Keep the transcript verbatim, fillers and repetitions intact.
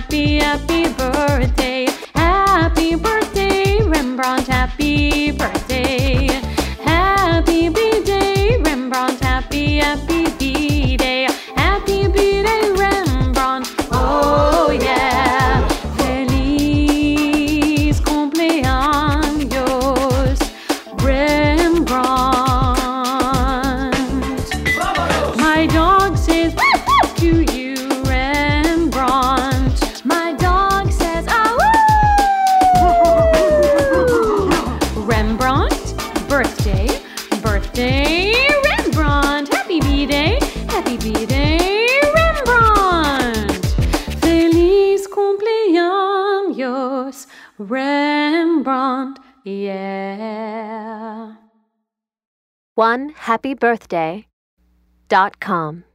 happy, happy birthday. Happy birthday, Rembrandt, happy birthday. Happy B-Day, Rembrandt, happy, happy B-Day. Happy B-Day, Rembrandt, oh yeah. Feliz cumpleaños, Rembrandt. My dog says to you, Rembrandt. My dog says, ah, woo! Rembrandt, birthday, birthday, Rembrandt. Happy B-Day, happy B-Day, Rembrandt. Feliz cumpleaños, Rembrandt, yeah. one happy birthday dot com